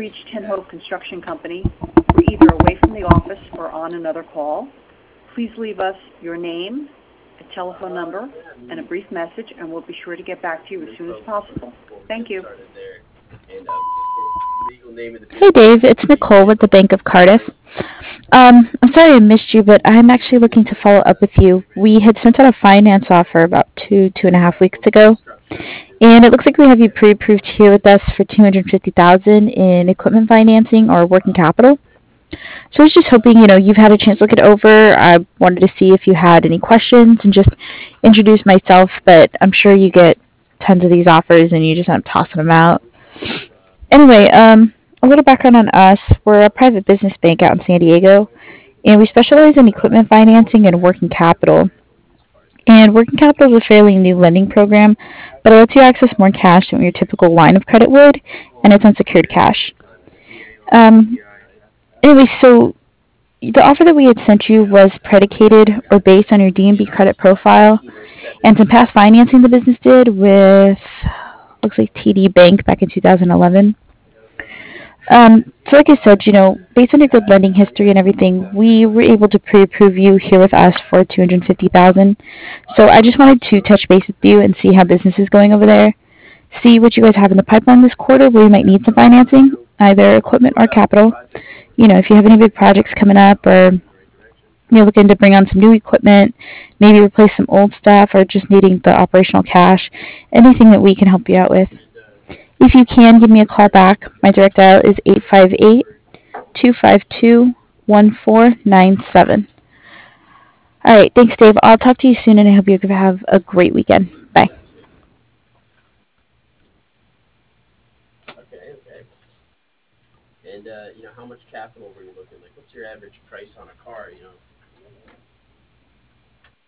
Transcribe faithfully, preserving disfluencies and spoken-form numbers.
reached Tin Hope Construction Company. We're either away from the office or on another call. Please leave us your name, a telephone number, and a brief message, and we'll be sure to get back to you as soon as possible. Thank you. Hey Dave, it's Nicole with the Bank of Cardiff. Um, I'm sorry I missed you, but I'm actually looking to follow up with you. We had sent out a finance offer about two, two and a half weeks ago, and it looks like we have you pre-approved here with us for two hundred fifty thousand in equipment financing or working capital. So I was just hoping, you know, you've had a chance to look it over. I wanted to see if you had any questions and just introduce myself, but I'm sure you get tons of these offers and you just end up tossing them out. Anyway, um, a little background on us. We're a private business bank out in San Diego, and we specialize in equipment financing and working capital. And working capital is a fairly new lending program, but it lets you access more cash than your typical line of credit would, and it's unsecured cash. Um, anyway, so the offer that we had sent you was predicated or based on your D and B credit profile and some past financing the business did with looks like T D Bank back in two thousand eleven. Um, so, like I said, you know, based on your good lending history and everything, we were able to pre-approve you here with us for two hundred fifty thousand. So, I just wanted to touch base with you and see how business is going over there. See what you guys have in the pipeline this quarter, where you might need some financing, either equipment or capital. You know, if you have any big projects coming up, or you're looking to bring on some new equipment, maybe replace some old stuff, or just needing the operational cash, anything that we can help you out with. If you can, give me a call back. My direct dial is eight five eight, two five two, one four nine seven. All right, thanks, Dave. I'll talk to you soon, and I hope you have a great weekend. Bye.